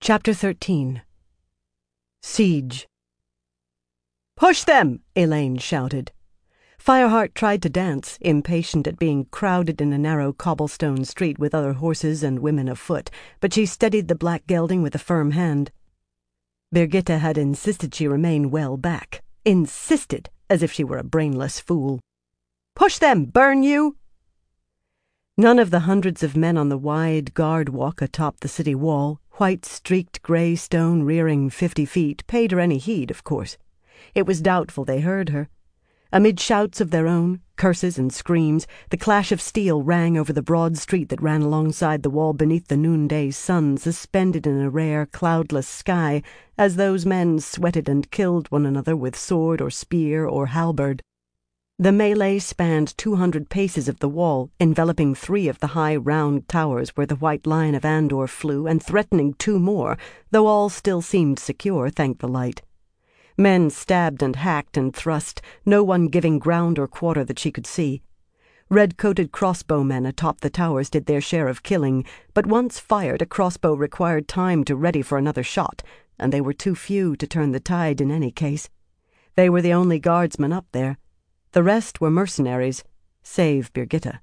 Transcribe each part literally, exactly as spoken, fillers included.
Chapter thirteen. Siege. "Push them!" Elaine shouted. Fireheart tried to dance, impatient at being crowded in a narrow cobblestone street with other horses and women afoot, but she steadied the black gelding with a firm hand. Birgitta had insisted she remain well back. Insisted, as if she were a brainless fool. "Push them, burn you!" None of the hundreds of men on the wide guard walk atop the city wall, white-streaked grey stone rearing fifty feet, paid her any heed, of course. It was doubtful they heard her. Amid shouts of their own, curses and screams, the clash of steel rang over the broad street that ran alongside the wall beneath the noonday sun, suspended in a rare, cloudless sky, as those men sweated and killed one another with sword or spear or halberd. The melee spanned two hundred paces of the wall, enveloping three of the high round towers where the white lion of Andor flew, and threatening two more, though all still seemed secure, thank the light. Men stabbed and hacked and thrust, no one giving ground or quarter that she could see. Red-coated crossbowmen atop the towers did their share of killing, but once fired, a crossbow required time to ready for another shot, and they were too few to turn the tide in any case. They were the only guardsmen up there. The rest were mercenaries, save Birgitta.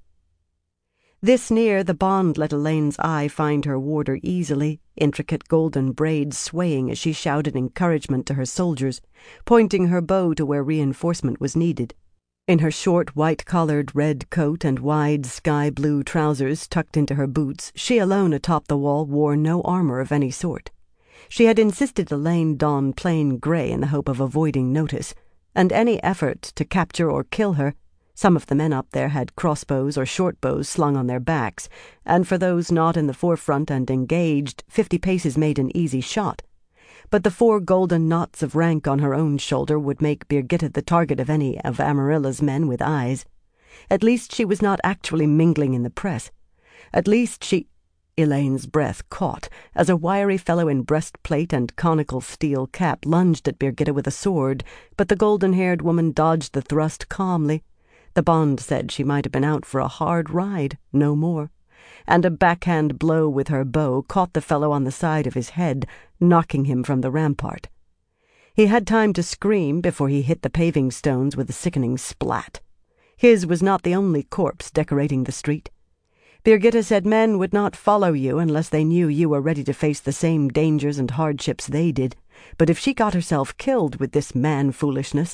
This near, the bond let Elaine's eye find her warder easily, intricate golden braids swaying as she shouted encouragement to her soldiers, pointing her bow to where reinforcement was needed. In her short, white-collared red coat and wide sky-blue trousers tucked into her boots, she alone atop the wall wore no armor of any sort. She had insisted Elaine don plain gray in the hope of avoiding notice, and any effort to capture or kill her, some of the men up there had crossbows or short-bows slung on their backs, and for those not in the forefront and engaged, fifty paces made an easy shot. But the four golden knots of rank on her own shoulder would make Birgitta the target of any of Amarilla's men with eyes. At least she was not actually mingling in the press. At least she... Elaine's breath caught as a wiry fellow in breastplate and conical steel cap lunged at Birgitta with a sword, but the golden-haired woman dodged the thrust calmly. The bond said she might have been out for a hard ride, no more, and a backhand blow with her bow caught the fellow on the side of his head, knocking him from the rampart. He had time to scream before he hit the paving stones with a sickening splat. His was not the only corpse decorating the street. Birgitta said men would not follow you unless they knew you were ready to face the same dangers and hardships they did, but if she got herself killed with this man-foolishness...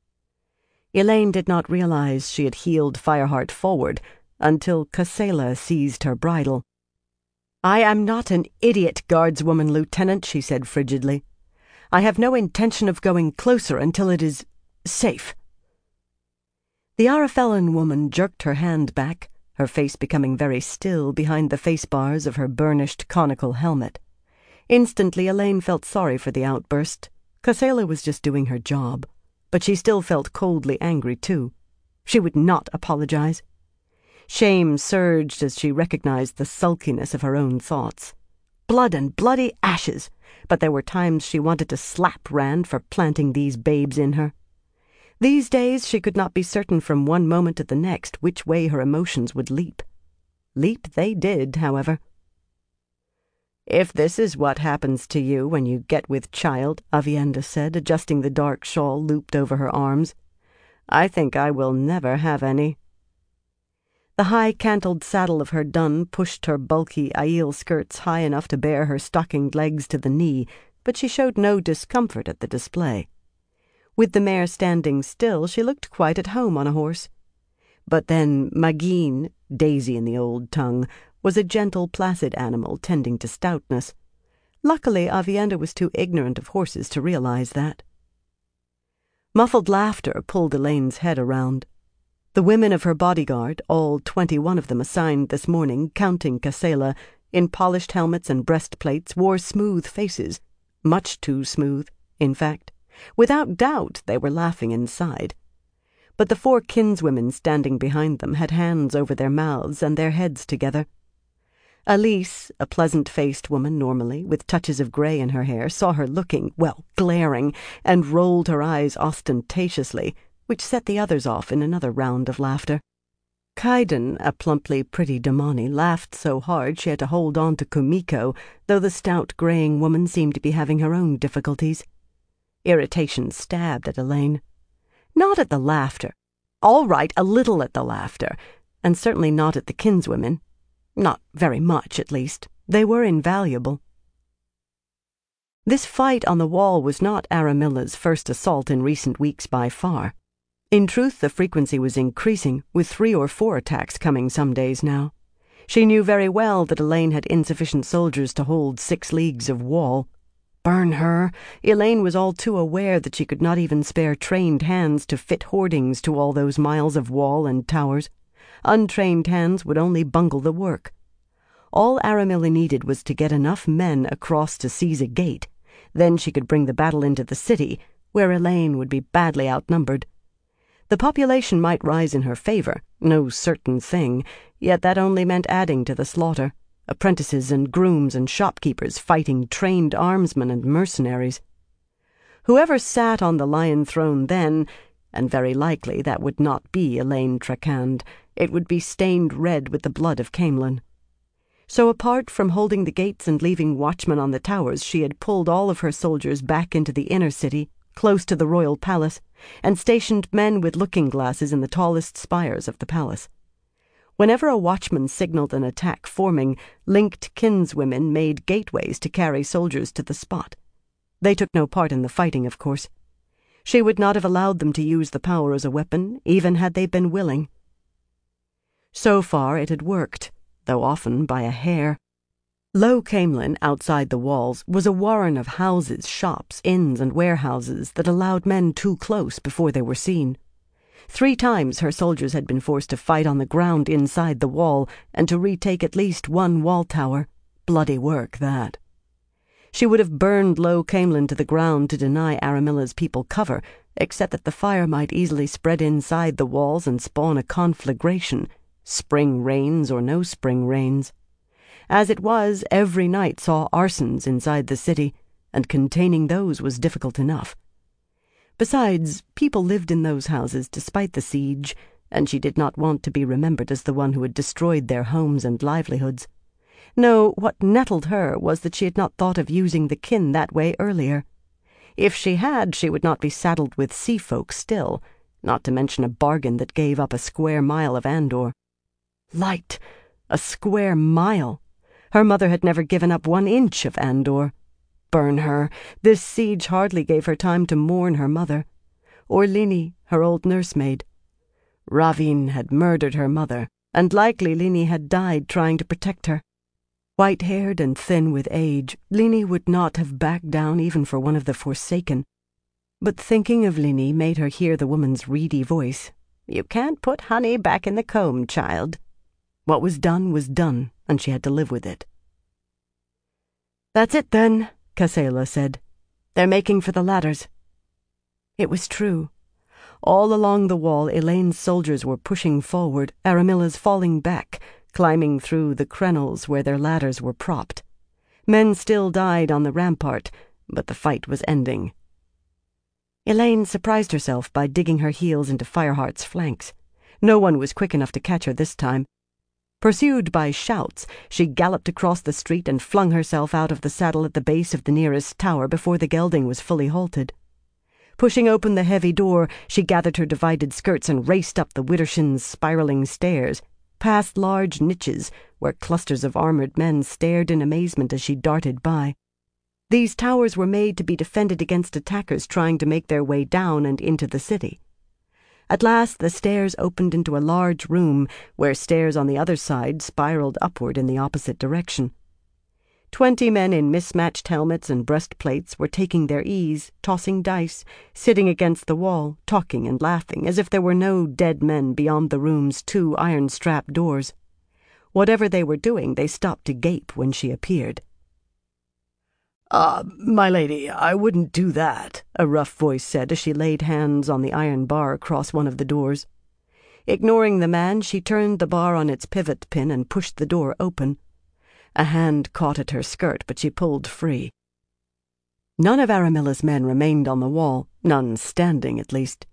Elaine did not realize she had heeled Fireheart forward until Casella seized her bridle. "I am not an idiot, guardswoman, Lieutenant," she said frigidly. "I have no intention of going closer until it is... safe." The Arafellan woman jerked her hand back, her face becoming very still behind the face bars of her burnished conical helmet. Instantly Elaine felt sorry for the outburst. Casella was just doing her job, but she still felt coldly angry too. She would not apologize. Shame surged as she recognized the sulkiness of her own thoughts. Blood and bloody ashes, but there were times she wanted to slap Rand for planting these babes in her. These days she could not be certain from one moment to the next which way her emotions would leap. Leap they did, however. "If this is what happens to you when you get with child," Aviendha said, adjusting the dark shawl looped over her arms, "I think I will never have any." The high-cantled saddle of her dun pushed her bulky Aiel skirts high enough to bare her stockinged legs to the knee, but she showed no discomfort at the display. With the mare standing still, she looked quite at home on a horse. But then Magin, Daisy in the old tongue, was a gentle, placid animal tending to stoutness. Luckily, Aviendha was too ignorant of horses to realize that. Muffled laughter pulled Elaine's head around. The women of her bodyguard, all twenty-one of them assigned this morning, counting Casella, in polished helmets and breastplates, wore smooth faces, much too smooth, in fact. Without doubt they were laughing inside. But the four kinswomen standing behind them had hands over their mouths and their heads together. Elise, a pleasant-faced woman normally, with touches of grey in her hair, saw her looking, well, glaring, and rolled her eyes ostentatiously, which set the others off in another round of laughter. Kaiden, a plumply pretty Damani, laughed so hard she had to hold on to Kumiko, though the stout greying woman seemed to be having her own difficulties. Irritation stabbed at Elaine. Not at the laughter. All right, a little at the laughter, and certainly not at the kinswomen. Not very much, at least. They were invaluable. This fight on the wall was not Aramilla's first assault in recent weeks by far. In truth, the frequency was increasing, with three or four attacks coming some days now. She knew very well that Elaine had insufficient soldiers to hold six leagues of wall. Burn her! Elaine was all too aware that she could not even spare trained hands to fit hoardings to all those miles of wall and towers. Untrained hands would only bungle the work. All Aramilla needed was to get enough men across to seize a gate. Then she could bring the battle into the city, where Elaine would be badly outnumbered. The population might rise in her favor, no certain thing, yet that only meant adding to the slaughter, apprentices and grooms and shopkeepers fighting trained armsmen and mercenaries. Whoever sat on the lion throne then, and very likely that would not be Elaine Trakand, it would be stained red with the blood of Caemlyn. So apart from holding the gates and leaving watchmen on the towers, she had pulled all of her soldiers back into the inner city, close to the royal palace, and stationed men with looking-glasses in the tallest spires of the palace. Whenever a watchman signaled an attack forming, linked kinswomen made gateways to carry soldiers to the spot. They took no part in the fighting, of course. She would not have allowed them to use the power as a weapon, even had they been willing. So far it had worked, though often by a hair. Low Caemlyn, outside the walls, was a warren of houses, shops, inns, and warehouses that allowed men too close before they were seen. Three times her soldiers had been forced to fight on the ground inside the wall and to retake at least one wall tower. Bloody work, that. She would have burned Low Caemlyn to the ground to deny Aramilla's people cover, except that the fire might easily spread inside the walls and spawn a conflagration, spring rains or no spring rains. As it was, every night saw arsons inside the city, and containing those was difficult enough. Besides, people lived in those houses despite the siege, and she did not want to be remembered as the one who had destroyed their homes and livelihoods. No, what nettled her was that she had not thought of using the kin that way earlier. If she had, she would not be saddled with sea folk still, not to mention a bargain that gave up a square mile of Andor. Light! A square mile! Her mother had never given up one inch of Andor. Burn her! This siege hardly gave her time to mourn her mother. Or Lini, her old nursemaid. Ravin had murdered her mother, and likely Lini had died trying to protect her. White-haired and thin with age, Lini would not have backed down even for one of the Forsaken. But thinking of Lini made her hear the woman's reedy voice. "You can't put honey back in the comb, child." What was done was done, and she had to live with it. "That's it, then," Casella said. "They're making for the ladders." It was true. All along the wall, Elaine's soldiers were pushing forward, Aramilla's falling back, climbing through the crenels where their ladders were propped. Men still died on the rampart, but the fight was ending. Elaine surprised herself by digging her heels into Fireheart's flanks. No one was quick enough to catch her this time. Pursued by shouts, she galloped across the street and flung herself out of the saddle at the base of the nearest tower before the gelding was fully halted. Pushing open the heavy door, she gathered her divided skirts and raced up the Widdershins' spiraling stairs, past large niches where clusters of armored men stared in amazement as she darted by. These towers were made to be defended against attackers trying to make their way down and into the city. At last the stairs opened into a large room, where stairs on the other side spiraled upward in the opposite direction. Twenty men in mismatched helmets and breastplates were taking their ease, tossing dice, sitting against the wall, talking and laughing, as if there were no dead men beyond the room's two iron-strap doors. Whatever they were doing, they stopped to gape when she appeared. "Ah, uh, my lady, I wouldn't do that," a rough voice said as she laid hands on the iron bar across one of the doors. Ignoring the man, she turned the bar on its pivot pin and pushed the door open. A hand caught at her skirt, but she pulled free. None of Aramilla's men remained on the wall, none standing at least.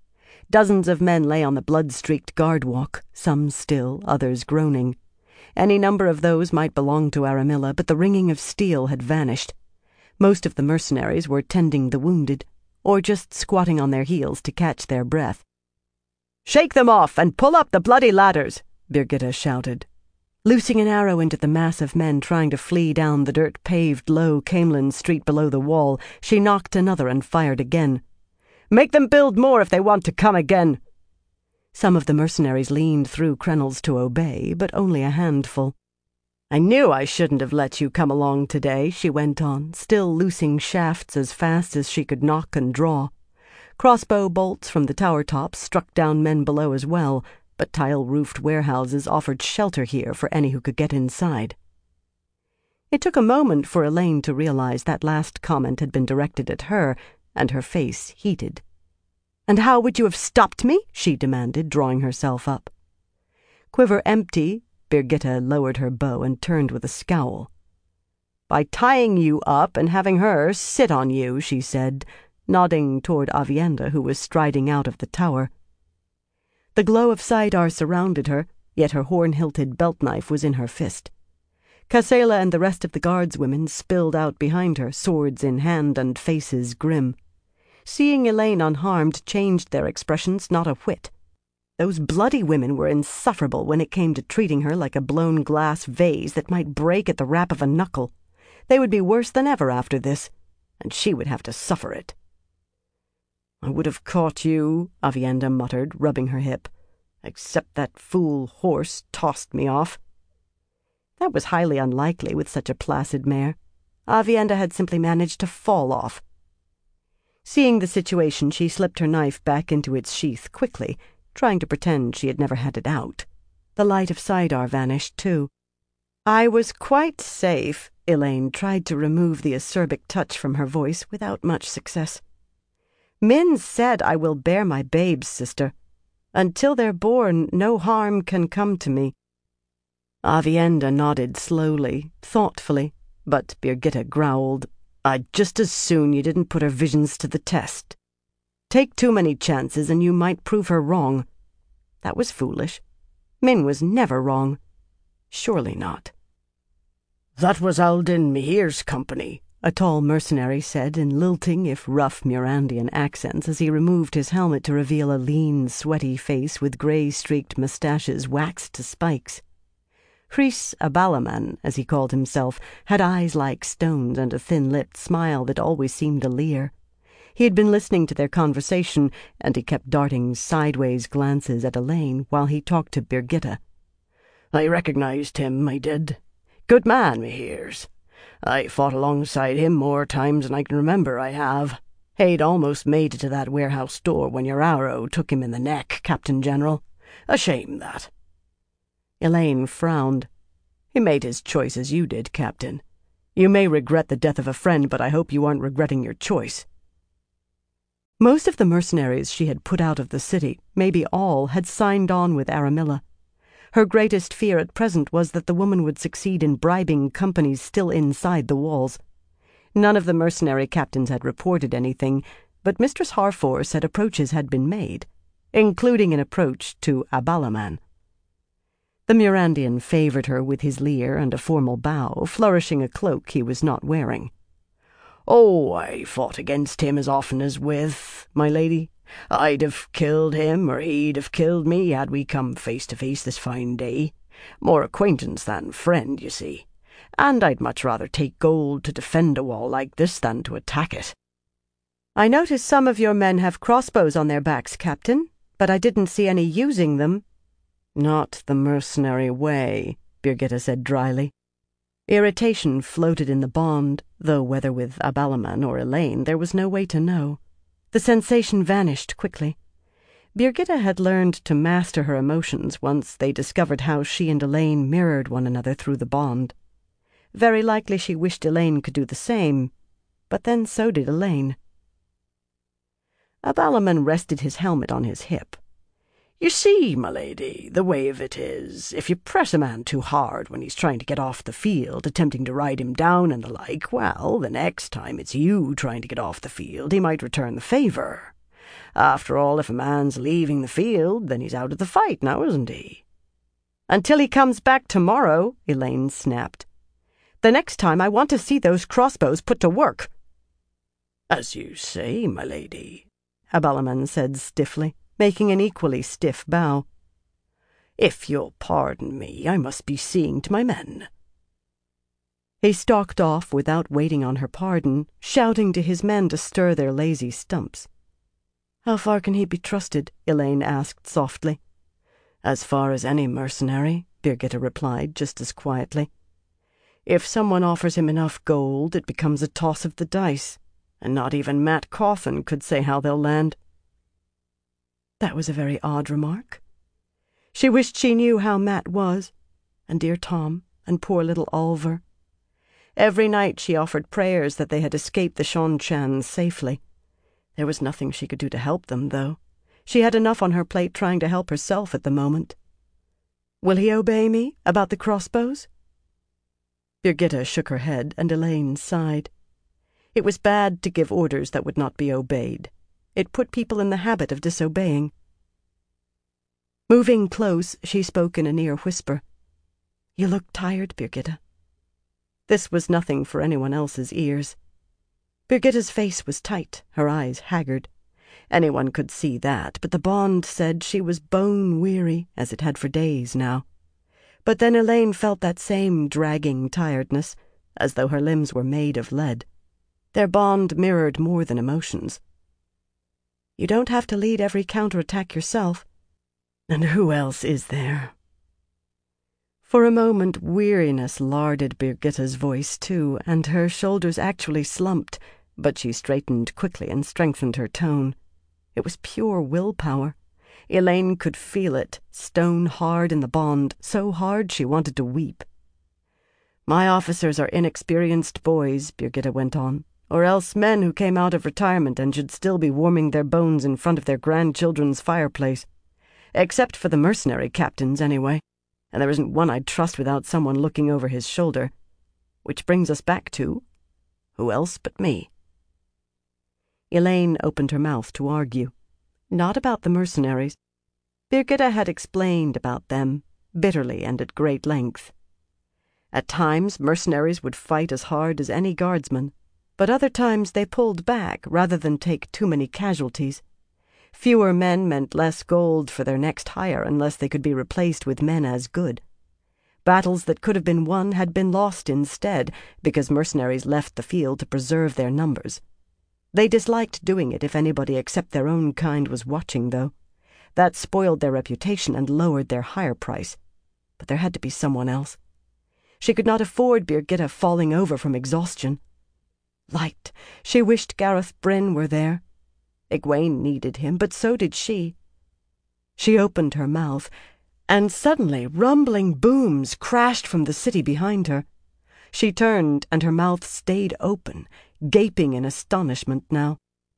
Dozens of men lay on the blood-streaked guard walk, some still, others groaning. Any number of those might belong to Aramilla, but the ringing of steel had vanished. Most of the mercenaries were tending the wounded, or just squatting on their heels to catch their breath. "Shake them off and pull up the bloody ladders!" Birgitta shouted. Loosing an arrow into the mass of men trying to flee down the dirt-paved low Camelin street below the wall, she knocked another and fired again. "Make them build more if they want to come again!" Some of the mercenaries leaned through crenels to obey, but only a handful. "I knew I shouldn't have let you come along today," she went on, still loosing shafts as fast as she could knock and draw. Crossbow bolts from the tower tops struck down men below as well, but tile-roofed warehouses offered shelter here for any who could get inside. It took a moment for Elaine to realize that last comment had been directed at her, and her face heated. "And how would you have stopped me?" she demanded, drawing herself up. Quiver empty, Birgitta lowered her bow and turned with a scowl. "By tying you up and having her sit on you," she said, nodding toward Aviendha, who was striding out of the tower. The glow of Saidar surrounded her, yet her horn-hilted belt-knife was in her fist. Kassela and the rest of the guardswomen spilled out behind her, swords in hand and faces grim. Seeing Elaine unharmed changed their expressions not a whit. Those bloody women were insufferable when it came to treating her like a blown glass vase that might break at the rap of a knuckle. They would be worse than ever after this, and she would have to suffer it. "I would have caught you," Aviendha muttered, rubbing her hip, "except that fool horse tossed me off." That was highly unlikely with such a placid mare. Aviendha had simply managed to fall off. Seeing the situation, she slipped her knife back into its sheath quickly, trying to pretend she had never had it out. The light of Saidar vanished, too. "I was quite safe." Elaine tried to remove the acerbic touch from her voice without much success. "Min said I will bear my babes, sister. Until they're born, no harm can come to me." Aviendha nodded slowly, thoughtfully, but Birgitta growled, "I'd just as soon you didn't put her visions to the test. Take too many chances and you might prove her wrong. That was foolish. Min was never wrong. Surely not." "That was Aldin Mihir's company," a tall mercenary said in lilting if rough Murandian accents as he removed his helmet to reveal a lean, sweaty face with grey-streaked moustaches waxed to spikes. Chris Abalaman, as he called himself, had eyes like stones and a thin-lipped smile that always seemed a leer. He had been listening to their conversation, and he kept darting sideways glances at Elaine while he talked to Birgitta. "I recognized him, I did. Good man, Mihir's. I fought alongside him more times than I can remember, I have. He'd almost made it to that warehouse door when your arrow took him in the neck, Captain General. A shame, that." Elaine frowned. "He made his choice as you did, Captain. You may regret the death of a friend, but I hope you aren't regretting your choice." Most of the mercenaries she had put out of the city, maybe all, had signed on with Aramilla. Her greatest fear at present was that the woman would succeed in bribing companies still inside the walls. None of the mercenary captains had reported anything, but Mistress Harfor said approaches had been made, including an approach to Abalaman. The Murandian favoured her with his leer and a formal bow, flourishing a cloak he was not wearing. "Oh, I fought against him as often as with, my lady. I'd have killed him, or he'd have killed me, had we come face to face this fine day. More acquaintance than friend, you see. And I'd much rather take gold to defend a wall like this than to attack it." "I notice some of your men have crossbows on their backs, Captain, but I didn't see any using them." "Not the mercenary way," Birgitta said dryly. Irritation floated in the bond, though whether with Abalaman or Elaine there was no way to know. The sensation vanished quickly. Birgitta had learned to master her emotions once they discovered how she and Elaine mirrored one another through the bond. Very likely she wished Elaine could do the same, but then so did Elaine. Abalaman rested his helmet on his hip. "You see, my lady, the way of it is, if you press a man too hard when he's trying to get off the field, attempting to ride him down and the like, well, the next time it's you trying to get off the field, he might return the favour. After all, if a man's leaving the field, then he's out of the fight now, isn't he? Until he comes back tomorrow, Elaine snapped. The next time I want to see those crossbows put to work. As you say, my lady, Abalaman said stiffly, making an equally stiff bow. If you'll pardon me, I must be seeing to my men. He stalked off without waiting on her pardon, shouting to his men to stir their lazy stumps. How far can he be trusted? Elaine asked softly. As far as any mercenary, Birgitta replied just as quietly. If someone offers him enough gold, it becomes a toss of the dice, and not even Matt Cawthon could say how they'll land. That was a very odd remark. She wished she knew how Matt was, and dear Tom, and poor little Oliver. Every night she offered prayers that they had escaped the Shonchans safely. There was nothing she could do to help them, though. She had enough on her plate trying to help herself at the moment. Will he obey me about the crossbows? Birgitta shook her head, and Elaine sighed. It was bad to give orders that would not be obeyed. It put people in the habit of disobeying. Moving close, she spoke in a near whisper. You look tired, Birgitta. This was nothing for anyone else's ears. Birgitta's face was tight, her eyes haggard. Anyone could see that, but the bond said she was bone-weary, as it had for days now. But then Elaine felt that same dragging tiredness, as though her limbs were made of lead. Their bond mirrored more than emotions. You don't have to lead every counterattack yourself. And who else is there? For a moment weariness larded Birgitta's voice too, and her shoulders actually slumped, but she straightened quickly and strengthened her tone. It was pure willpower. Elaine could feel it, stone hard in the bond, so hard she wanted to weep. My officers are inexperienced boys, Birgitta went on, or else men who came out of retirement and should still be warming their bones in front of their grandchildren's fireplace. Except for the mercenary captains, anyway. And there isn't one I'd trust without someone looking over his shoulder. Which brings us back to, who else but me? Elaine opened her mouth to argue. Not about the mercenaries. Birgitta had explained about them, bitterly and at great length. At times, mercenaries would fight as hard as any guardsman, but other times they pulled back rather than take too many casualties. Fewer men meant less gold for their next hire unless they could be replaced with men as good. Battles that could have been won had been lost instead because mercenaries left the field to preserve their numbers. They disliked doing it if anybody except their own kind was watching, though. That spoiled their reputation and lowered their hire price. But there had to be someone else. She could not afford Birgitta falling over from exhaustion. Light. She wished Gareth Bryn were there. Egwene needed him, but so did she. She opened her mouth, and suddenly rumbling booms crashed from the city behind her. She turned, and her mouth stayed open, gaping in astonishment now.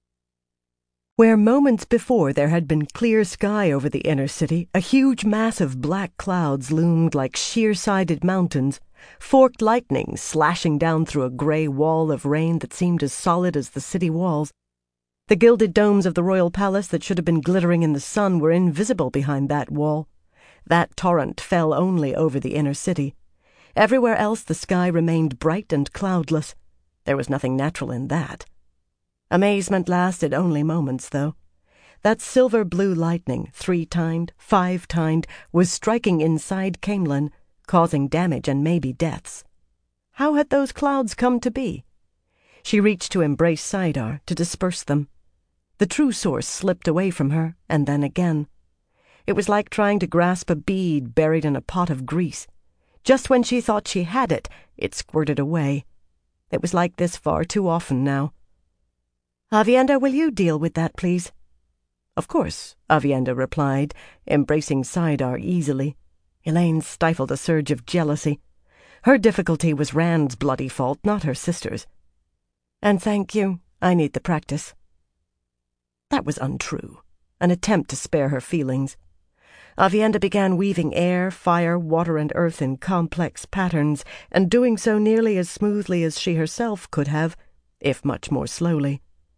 Where moments before there had been clear sky over the inner city, a huge mass of black clouds loomed like sheer-sided mountains, forked lightning slashing down through a grey wall of rain that seemed as solid as the city walls. The gilded domes of the royal palace that should have been glittering in the sun were invisible behind that wall. That torrent fell only over the inner city. Everywhere else the sky remained bright and cloudless. There was nothing natural in that. Amazement lasted only moments, though. That silver-blue lightning, three-tined, five-tined, was striking inside Caemlyn, causing damage and maybe deaths. How had those clouds come to be? She reached to embrace Saidar, to disperse them. The true source slipped away from her, and then again. It was like trying to grasp a bead buried in a pot of grease. Just when she thought she had it, it squirted away. It was like this far too often now. Aviendha, will you deal with that, please? Of course, Aviendha replied, embracing Saidar easily. Elaine stifled a surge of jealousy. Her difficulty was Rand's bloody fault, not her sister's. And thank you, I need the practice. That was untrue, an attempt to spare her feelings. Aviendha began weaving air, fire, water, and earth in complex patterns, and doing so nearly as smoothly as she herself could have, if much more slowly.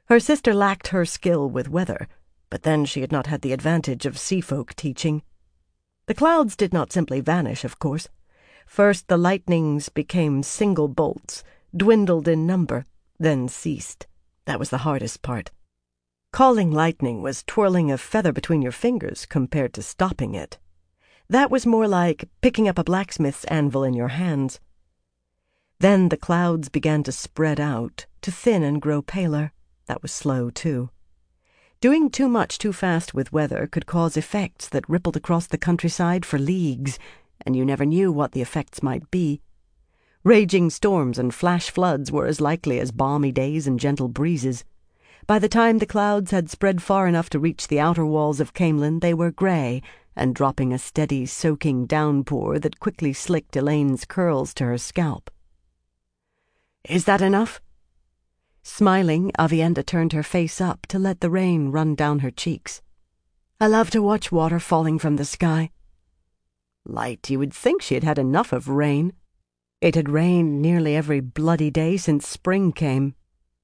Her sister lacked her skill with weather, but then she had not had the advantage of sea-folk teaching. The clouds did not simply vanish, of course. First the lightnings became single bolts, dwindled in number, then ceased. That was the hardest part. Calling lightning was twirling a feather between your fingers compared to stopping it. That was more like picking up a blacksmith's anvil in your hands. Then the clouds began to spread out, to thin and grow paler. That was slow, too. Doing too much too fast with weather could cause effects that rippled across the countryside for leagues, and you never knew what the effects might be. Raging storms and flash floods were as likely as balmy days and gentle breezes. By the time the clouds had spread far enough to reach the outer walls of Camelin, they were grey, and dropping a steady, soaking downpour that quickly slicked Elaine's curls to her scalp. "Is that enough?" Smiling, Aviendha turned her face up to let the rain run down her cheeks. "I love to watch water falling from the sky." Light, you would think she had had enough of rain. It had rained nearly every bloody day since spring came.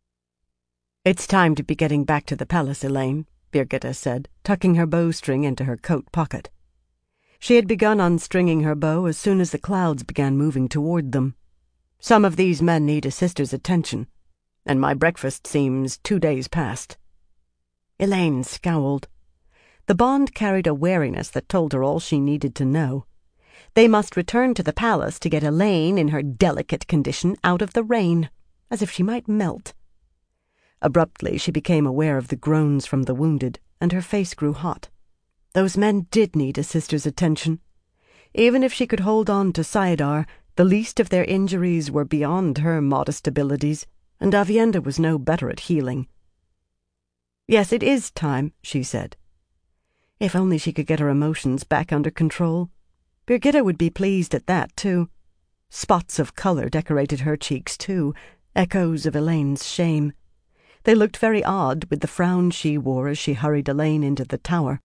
"It's time to be getting back to the palace, Elaine," Birgitte said, tucking her bowstring into her coat pocket. She had begun unstringing her bow as soon as the clouds began moving toward them. "Some of these men need a sister's attention, and my breakfast seems two days past." Elaine scowled. The bond carried a wariness that told her all she needed to know. They must return to the palace to get Elaine, in her delicate condition, out of the rain, as if she might melt. Abruptly she became aware of the groans from the wounded, and her face grew hot. Those men did need a sister's attention. Even if she could hold on to Saidar, the least of their injuries were beyond her modest abilities, and Aviendha was no better at healing. "Yes, it is time," she said. If only she could get her emotions back under control. Birgitte would be pleased at that, too. Spots of colour decorated her cheeks, too, echoes of Elaine's shame. They looked very odd with the frown she wore as she hurried Elaine into the tower.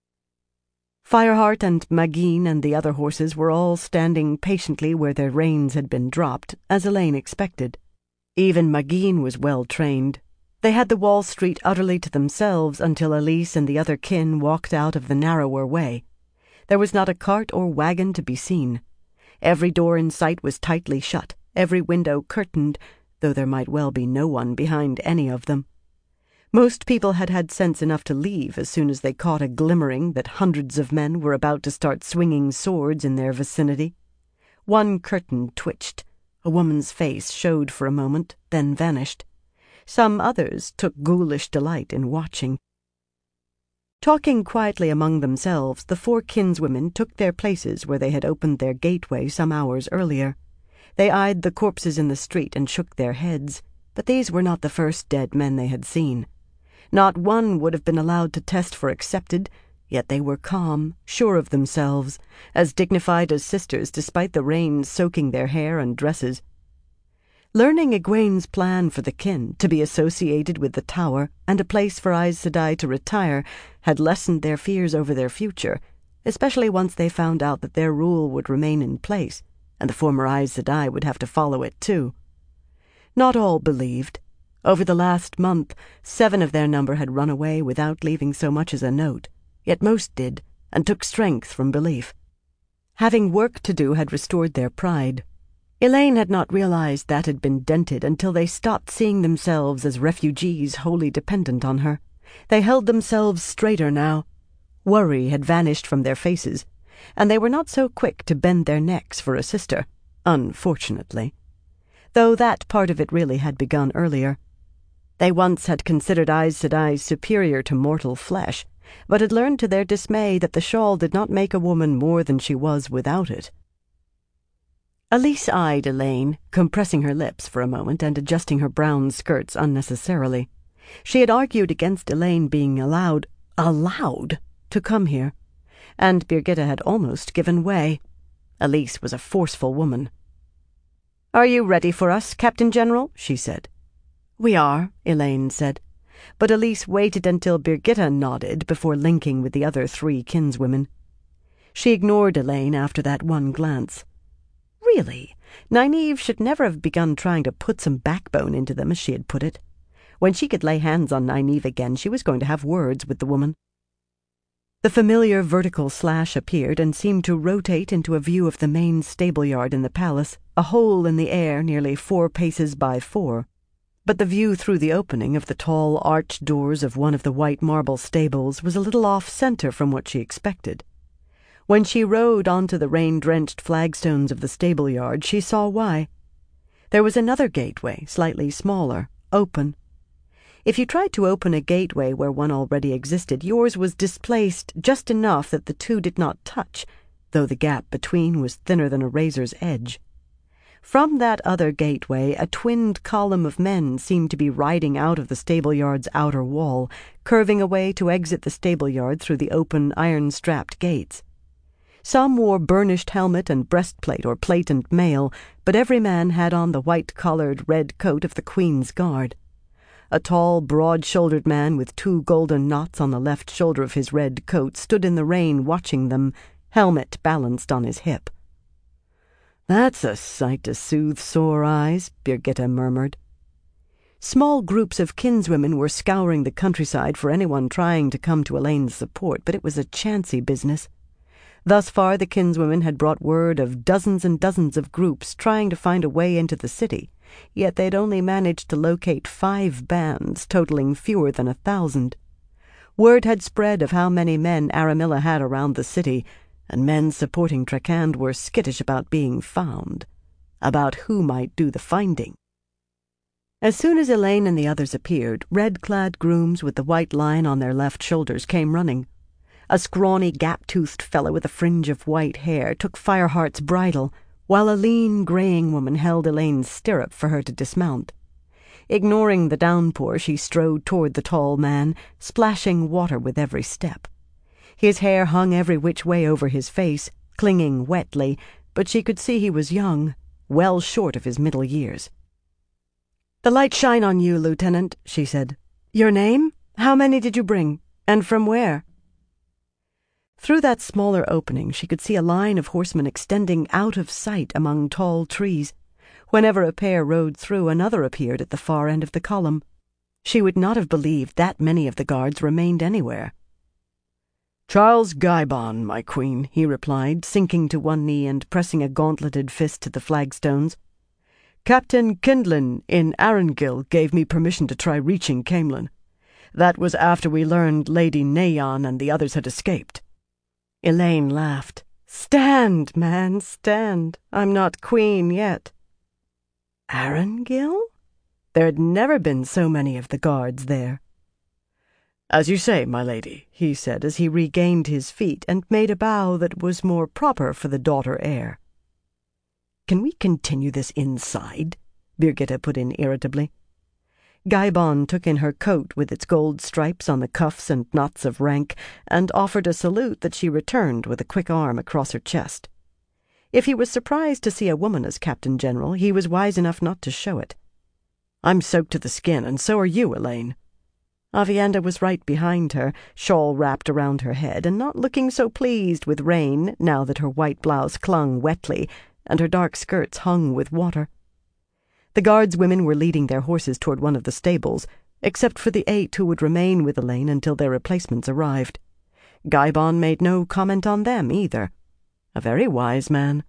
Fireheart and Magin and the other horses were all standing patiently where their reins had been dropped, as Elaine expected. Even Magin was well trained. They had the Wall Street utterly to themselves until Elise and the other kin walked out of the narrower way. There was not a cart or wagon to be seen. Every door in sight was tightly shut, every window curtained, though there might well be no one behind any of them. Most people had had sense enough to leave as soon as they caught a glimmering that hundreds of men were about to start swinging swords in their vicinity. One curtain twitched. A woman's face showed for a moment, then vanished. Some others took ghoulish delight in watching. Talking quietly among themselves, the four kinswomen took their places where they had opened their gateway some hours earlier. They eyed the corpses in the street and shook their heads, but these were not the first dead men they had seen. Not one would have been allowed to test for accepted, yet they were calm, sure of themselves, as dignified as sisters despite the rain soaking their hair and dresses. Learning Egwene's plan for the kin to be associated with the tower and a place for Aes Sedai to retire had lessened their fears over their future, especially once they found out that their rule would remain in place, and the former Aes Sedai would have to follow it too. Not all believed. Over the last month, seven of their number had run away without leaving so much as a note, yet most did, and took strength from belief. Having work to do had restored their pride. Elaine had not realized that had been dented until they stopped seeing themselves as refugees wholly dependent on her. They held themselves straighter now. Worry had vanished from their faces, and they were not so quick to bend their necks for a sister, unfortunately. Though that part of it really had begun earlier. They once had considered Aes Sedai superior to mortal flesh, but had learned to their dismay that the shawl did not make a woman more than she was without it. Elise eyed Elaine, compressing her lips for a moment and adjusting her brown skirts unnecessarily. She had argued against Elaine being allowed, allowed, to come here, and Birgitte had almost given way. Elise was a forceful woman. "Are you ready for us, Captain General?" she said. "We are," Elaine said, but Elise waited until Birgitte nodded before linking with the other three kinswomen. She ignored Elaine after that one glance. Really, Nynaeve should never have begun trying to put some backbone into them, as she had put it. When she could lay hands on Nynaeve again, she was going to have words with the woman. The familiar vertical slash appeared and seemed to rotate into a view of the main stable-yard in the palace, a hole in the air nearly four paces by four. But the view through the opening of the tall arched doors of one of the white marble stables was a little off-centre from what she expected. When she rode onto the rain-drenched flagstones of the stable-yard, she saw why. There was another gateway, slightly smaller, open. If you tried to open a gateway where one already existed, yours was displaced just enough that the two did not touch, though the gap between was thinner than a razor's edge. From that other gateway, a twinned column of men seemed to be riding out of the stable-yard's outer wall, curving away to exit the stable-yard through the open, iron-strapped gates. Some wore burnished helmet and breastplate or plate and mail, but every man had on the white-collared red coat of the Queen's Guard. A tall, broad-shouldered man with two golden knots on the left shoulder of his red coat stood in the rain watching them, helmet balanced on his hip. "That's a sight to soothe sore eyes," Birgitte murmured. Small groups of kinswomen were scouring the countryside for anyone trying to come to Elaine's support, but it was a chancy business. Thus far the kinswomen had brought word of dozens and dozens of groups trying to find a way into the city, yet they'd only managed to locate five bands, totaling fewer than a thousand. Word had spread of how many men Aramilla had around the city, and men supporting Trakand were skittish about being found, about who might do the finding. As soon as Elaine and the others appeared, red-clad grooms with the white line on their left shoulders came running. A scrawny, gap-toothed fellow with a fringe of white hair took Fireheart's bridle, while a lean, greying woman held Elaine's stirrup for her to dismount. Ignoring the downpour, she strode toward the tall man, splashing water with every step. His hair hung every which way over his face, clinging wetly, but she could see he was young, well short of his middle years. "The light shine on you, Lieutenant," she said. "Your name? How many did you bring? And from where?" Through that smaller opening she could see a line of horsemen extending out of sight among tall trees. Whenever a pair rode through, another appeared at the far end of the column. She would not have believed that many of the guards remained anywhere. "Charles Gaibon, my queen," he replied, sinking to one knee and pressing a gauntleted fist to the flagstones. "Captain Kindlin in Arengil gave me permission to try reaching Caemlyn. That was after we learned Lady Nayan and the others had escaped." Elaine laughed. "Stand, man, stand. I'm not queen yet." Arengil? There had never been so many of the guards there. "As you say, my lady," he said as he regained his feet and made a bow that was more proper for the daughter heir. "Can we continue this inside?" Birgitte put in irritably. Gaibon took in her coat with its gold stripes on the cuffs and knots of rank, and offered a salute that she returned with a quick arm across her chest. If he was surprised to see a woman as Captain General, he was wise enough not to show it. "I'm soaked to the skin, and so are you, Elaine." Avienda was right behind her, shawl wrapped around her head, and not looking so pleased with rain now that her white blouse clung wetly and her dark skirts hung with water. The guardswomen were leading their horses toward one of the stables, except for the eight who would remain with Elaine until their replacements arrived. Gaibon made no comment on them either. A very wise man.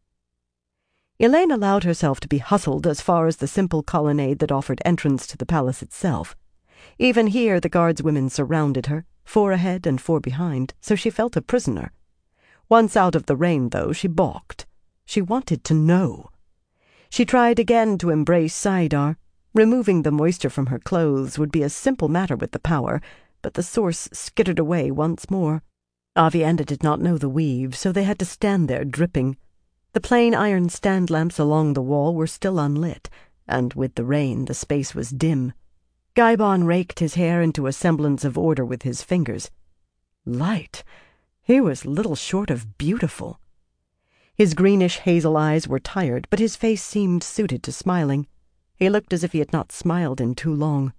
Elaine allowed herself to be hustled as far as the simple colonnade that offered entrance to the palace itself. Even here the guardswomen surrounded her, four ahead and four behind, so she felt a prisoner. Once out of the rain, though, she balked. She wanted to know. She tried again to embrace Saidar. Removing the moisture from her clothes would be a simple matter with the power, but the source skittered away once more. Avienda did not know the weave, so they had to stand there dripping. The plain iron stand lamps along the wall were still unlit, and with the rain the space was dim. Gaibon raked his hair into a semblance of order with his fingers. Light! He was little short of beautiful. His greenish hazel eyes were tired, but his face seemed suited to smiling. He looked as if he had not smiled in too long.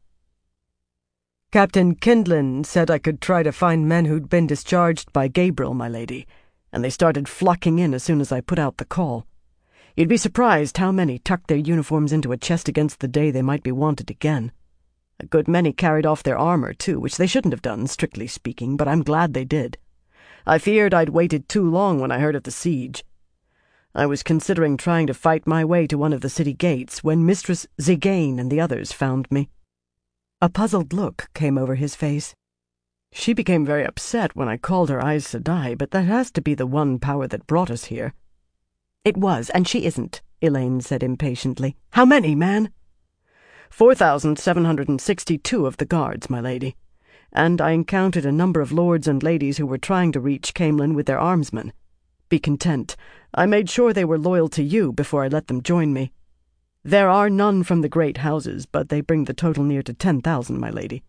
"Captain Kindlin said I could try to find men who'd been discharged by Gabriel, my lady, and they started flocking in as soon as I put out the call. You'd be surprised how many tucked their uniforms into a chest against the day they might be wanted again. A good many carried off their armor, too, which they shouldn't have done, strictly speaking, but I'm glad they did. I feared I'd waited too long when I heard of the siege. I was considering trying to fight my way to one of the city gates when Mistress Zigane and the others found me." A puzzled look came over his face. "She became very upset when I called her Aes Sedai, but that has to be the one power that brought us here." "It was, and she isn't," Elaine said impatiently. "How many, man?" Four thousand seven hundred and sixty-two of the guards, my lady. And I encountered a number of lords and ladies who were trying to reach Caemlyn with their armsmen. Be content. I made sure they were loyal to you before I let them join me. There are none from the great houses, but they bring the total near to ten thousand, my lady."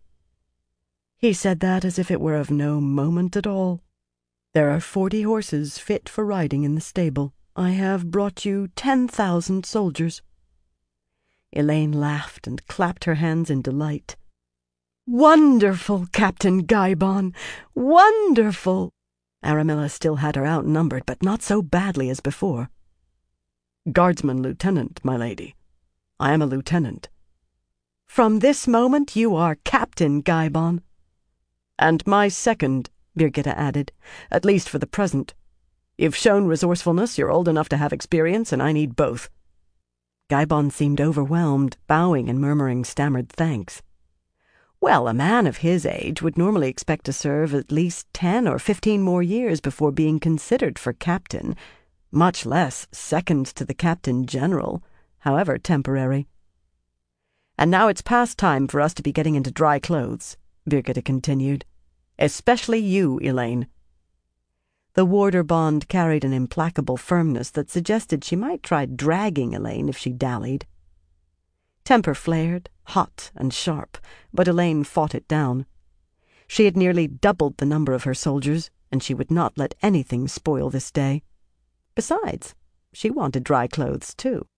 He said that as if it were of no moment at all. "There are forty horses fit for riding in the stable. I have brought you ten thousand soldiers." Elaine laughed and clapped her hands in delight. "Wonderful, Captain Gaibon! Wonderful!" Aramilla still had her outnumbered, but not so badly as before. "Guardsman lieutenant, my lady. I am a lieutenant." "From this moment you are Captain Gaibon." "And my second," Birgitte added, "at least for the present. You've shown resourcefulness, you're old enough to have experience, and I need both." Gaibon seemed overwhelmed, bowing and murmuring stammered thanks. Well, a man of his age would normally expect to serve at least ten or fifteen more years before being considered for captain, much less second to the captain general, however temporary. "And now it's past time for us to be getting into dry clothes," Birgitte continued. "Especially you, Elaine." The warder bond carried an implacable firmness that suggested she might try dragging Elaine if she dallied. Temper flared, hot and sharp, but Elaine fought it down. She had nearly doubled the number of her soldiers, and she would not let anything spoil this day. Besides, she wanted dry clothes, too.